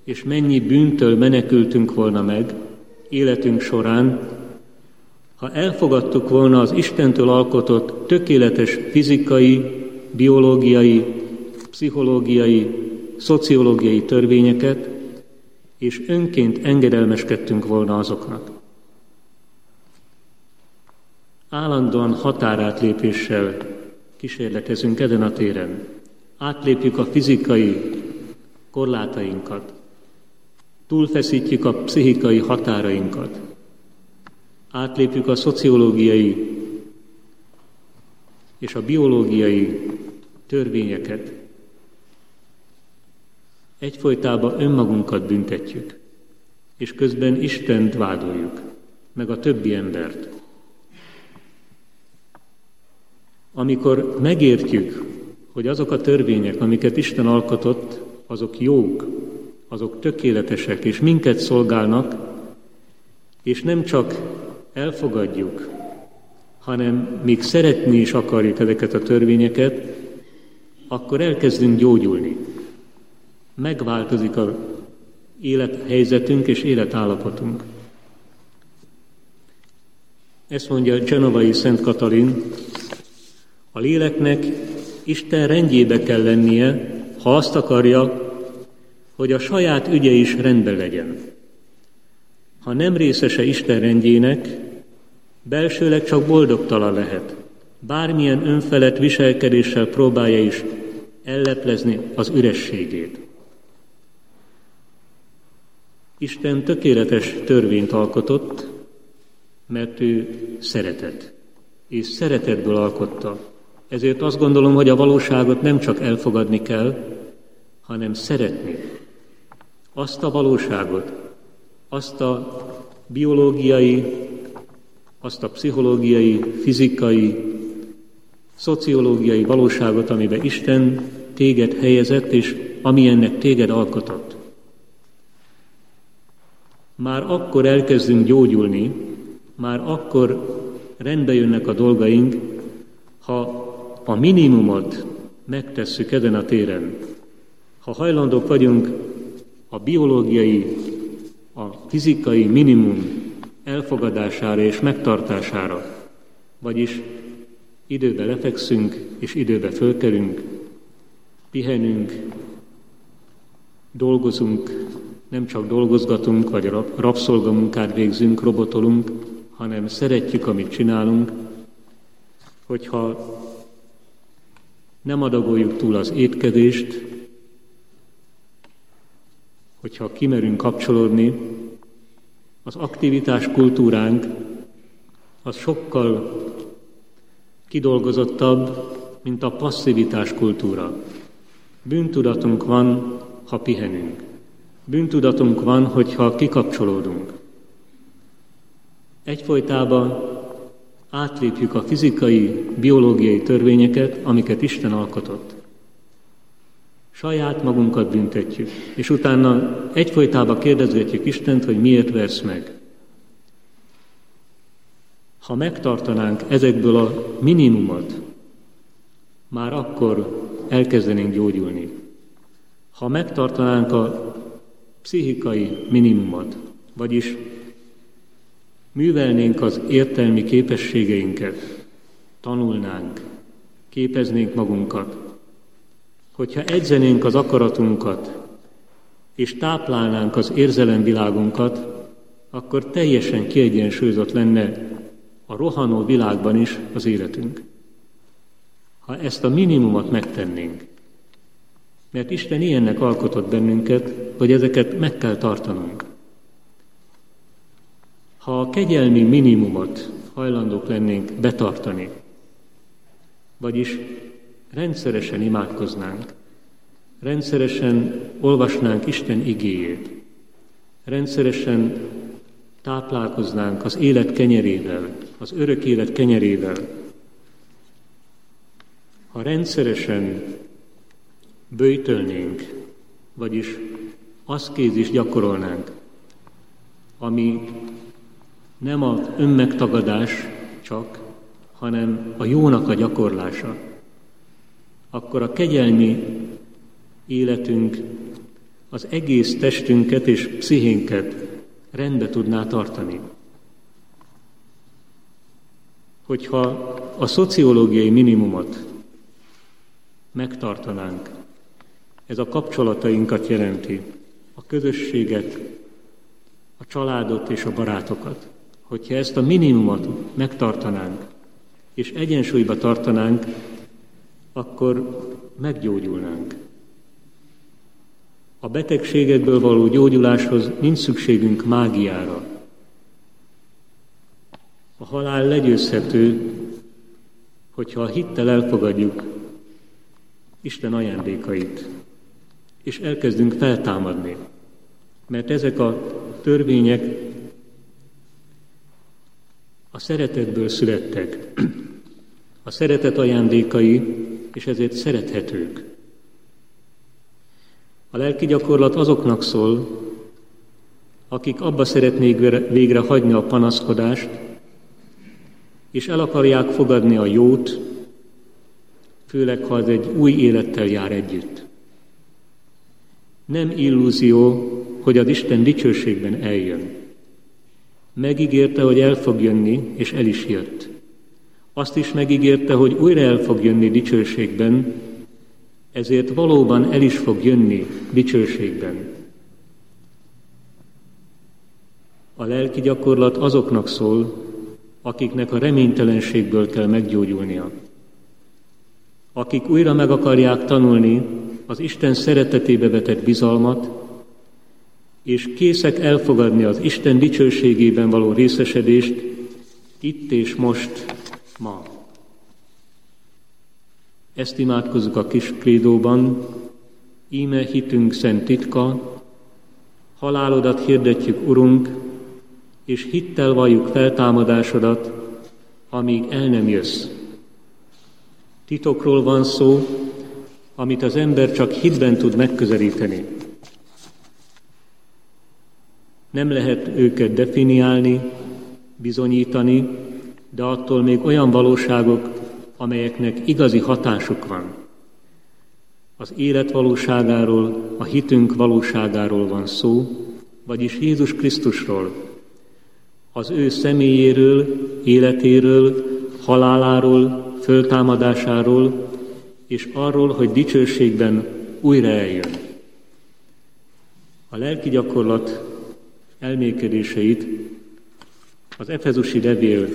és mennyi bűntől menekültünk volna meg életünk során, ha elfogadtuk volna az Istentől alkotott tökéletes fizikai, biológiai, pszichológiai, szociológiai törvényeket, és önként engedelmeskedtünk volna azoknak. Állandóan határátlépéssel kísérletezünk ezen a téren. Átlépjük a fizikai korlátainkat, túlfeszítjük a pszichikai határainkat, átlépjük a szociológiai és a biológiai törvényeket. Egyfolytában önmagunkat büntetjük, és közben Istent vádoljuk, meg a többi embert. Amikor megértjük, hogy azok a törvények, amiket Isten alkotott, azok jók, azok tökéletesek, és minket szolgálnak, és nem csak elfogadjuk, hanem még szeretni is akarjuk ezeket a törvényeket, akkor elkezdünk gyógyulni. Megváltozik az élethelyzetünk és életállapotunk. Ezt mondja Genovai Szent Katalin, a léleknek Isten rendjébe kell lennie, ha azt akarja, hogy a saját ügye is rendben legyen. Ha nem részese Isten rendjének, belsőleg csak boldogtalan lehet. Bármilyen önfelett viselkedéssel próbálja is elleplezni az ürességét. Isten tökéletes törvényt alkotott, mert ő szeretet, és szeretetből alkotta. Ezért azt gondolom, hogy a valóságot nem csak elfogadni kell, hanem szeretni. Azt a valóságot, azt a biológiai, azt a pszichológiai, fizikai, szociológiai valóságot, amiben Isten téged helyezett, és amilyennek téged alkotott. Már akkor elkezdünk gyógyulni, már akkor rendbe jönnek a dolgaink, ha a minimumot megtesszük ezen a téren. Ha hajlandók vagyunk a biológiai, a fizikai minimum elfogadására és megtartására, vagyis időbe lefekszünk és időbe fölkelünk, pihenünk, dolgozunk, nem csak dolgozgatunk, vagy rabszolgamunkát végzünk, robotolunk, hanem szeretjük, amit csinálunk, hogyha nem adagoljuk túl az étkezést, hogyha kimerünk kapcsolódni, az aktivitás kultúránk az sokkal kidolgozottabb, mint a passzivitás kultúra. Bűntudatunk van, ha pihenünk. Bűntudatunk van, hogyha kikapcsolódunk. Egyfolytában átlépjük a fizikai, biológiai törvényeket, amiket Isten alkotott. Saját magunkat büntetjük, és utána egyfolytában kérdezgetjük Istent, hogy miért versz meg. Ha megtartanánk ezekből a minimumot, már akkor elkezdenénk gyógyulni. Ha megtartanánk a pszichikai minimumot, vagyis művelnénk az értelmi képességeinket, tanulnánk, képeznénk magunkat, hogyha edzenénk az akaratunkat, és táplálnánk az érzelemvilágunkat, akkor teljesen kiegyensúlyozott lenne a rohanó világban is az életünk. Ha ezt a minimumot megtennénk, mert Isten ilyennek alkotott bennünket, hogy ezeket meg kell tartanunk. Ha a kegyelmi minimumot hajlandók lennénk betartani, vagyis rendszeresen imádkoznánk, rendszeresen olvasnánk Isten igéjét, rendszeresen táplálkoznánk az élet kenyerével, az örök élet kenyerével, ha rendszeresen böjtölnénk, vagyis aszkézist gyakorolnánk, ami nem az önmegtagadás csak, hanem a jónak a gyakorlása, akkor a kegyelmi életünk az egész testünket és pszichénket rendbe tudná tartani. Hogyha a szociológiai minimumot megtartanánk, ez a kapcsolatainkat jelenti, a közösséget, a családot és a barátokat. Hogyha ezt a minimumot megtartanánk, és egyensúlyba tartanánk, akkor meggyógyulnánk. A betegségekből való gyógyuláshoz nincs szükségünk mágiára. A halál legyőzhető, hogyha a hittel elfogadjuk Isten ajándékait, és elkezdünk feltámadni. Mert ezek a törvények a szeretetből születtek. A szeretet ajándékai, és ezért szerethetők. A lelki gyakorlat azoknak szól, akik abba szeretnék végre hagyni a panaszkodást, és el akarják fogadni a jót, főleg, ha az egy új élettel jár együtt. Nem illúzió, hogy az Isten dicsőségben eljön. Megígérte, hogy el fog jönni, és el is jött. Azt is megígérte, hogy újra el fog jönni dicsőségben, ezért valóban el is fog jönni dicsőségben. A lelki gyakorlat azoknak szól, akiknek a reménytelenségből kell meggyógyulnia. Akik újra meg akarják tanulni az Isten szeretetébe vetett bizalmat, és készek elfogadni az Isten dicsőségében való részesedést itt és most, ma. Ezt imádkozzuk a kis krédóban, íme hitünk szent titka, halálodat hirdetjük, Urunk, és hittel valljuk feltámadásodat, amíg el nem jössz. Titokról van szó, amit az ember csak hitben tud megközelíteni. Nem lehet őket definiálni, bizonyítani, de attól még olyan valóságok, amelyeknek igazi hatásuk van. Az élet valóságáról, a hitünk valóságáról van szó, vagyis Jézus Krisztusról, az ő személyéről, életéről, haláláról, föltámadásáról, és arról, hogy dicsőségben újra eljön. A lelki gyakorlat elmélkedéseit az Efezusi levél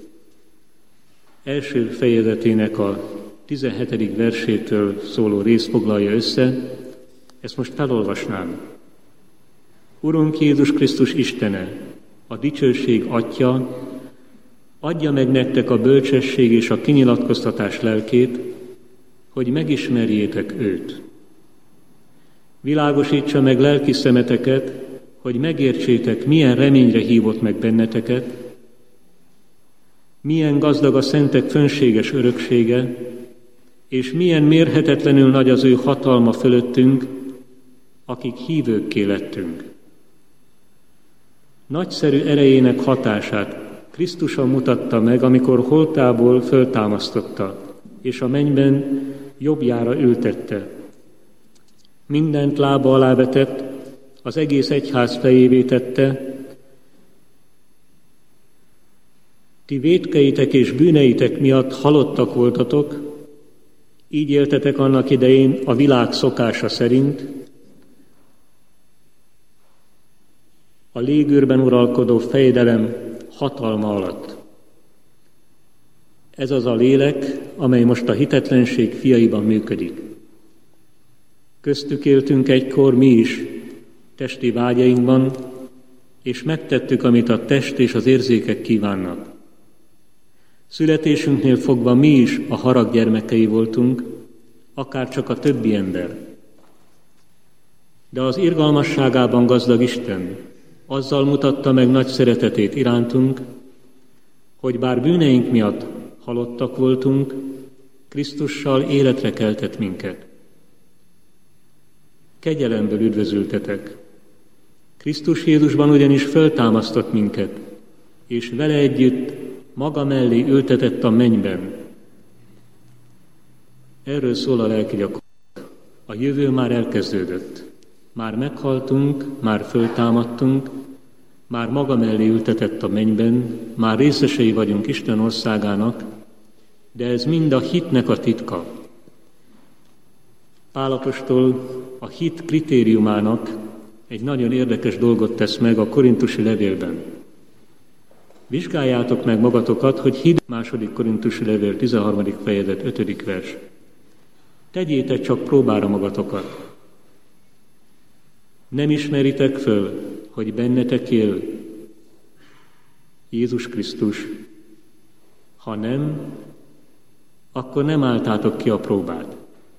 első fejezetének a 17. versétől szóló rész foglalja össze, ezt most felolvasnám. Urunk Jézus Krisztus Istene, a dicsőség Atya, adja meg nektek a bölcsesség és a kinyilatkoztatás lelkét, hogy megismerjétek őt. Világosítsa meg lelki szemeteket, hogy megértsétek, milyen reményre hívott meg benneteket, milyen gazdag a szentek fönséges öröksége, és milyen mérhetetlenül nagy az ő hatalma fölöttünk, akik hívőkké lettünk. Nagyszerű erejének hatását Krisztuson mutatta meg, amikor holtából föltámasztotta, és a mennyben jobbjára ültette. Mindent lába alá vetett, az egész egyház fejévé tette. Ti vétkeitek és bűneitek miatt halottak voltatok, így éltetek annak idején a világ szokása szerint, a légűrben uralkodó fejedelem hatalma alatt. Ez az a lélek, amely most a hitetlenség fiaiban működik. Köztük éltünk egykor mi is, testi vágyainkban, és megtettük, amit a test és az érzékek kívánnak. Születésünknél fogva mi is a harag gyermekei voltunk, akár csak a többi ember. De az irgalmasságában gazdag Isten azzal mutatta meg nagy szeretetét irántunk, hogy bár bűneink miatt halottak voltunk, Krisztussal életre keltett minket. Kegyelemből üdvözültetek. Krisztus Jézusban ugyanis föltámasztott minket, és vele együtt maga mellé ültetett a mennyben. Erről szól a lelki gyakorlat. A jövő már elkezdődött. Már meghaltunk, már föltámadtunk, már maga mellé ültetett a mennyben, már részesei vagyunk Isten országának, de ez mind a hitnek a titka. Pál apostol a hit kritériumának egy nagyon érdekes dolgot tesz meg a korintusi levélben. Vizsgáljátok meg magatokat, hogy hit, 2. Korintusi levél 13. fejezet 5. vers. Tegyétek csak próbára magatokat. Nem ismeritek föl, hogy bennetek él Jézus Krisztus? Ha nem, akkor nem álltátok ki a próbát.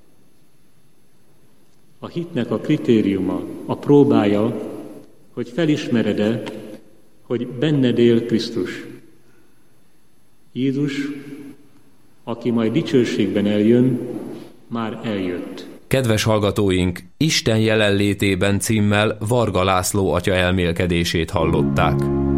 A hitnek a kritériuma, a próbája, hogy felismered-e, hogy benned él Krisztus. Jézus, aki majd dicsőségben eljön, már eljött. Kedves hallgatóink, Isten jelenlétében címmel Varga László atya elmélkedését hallották.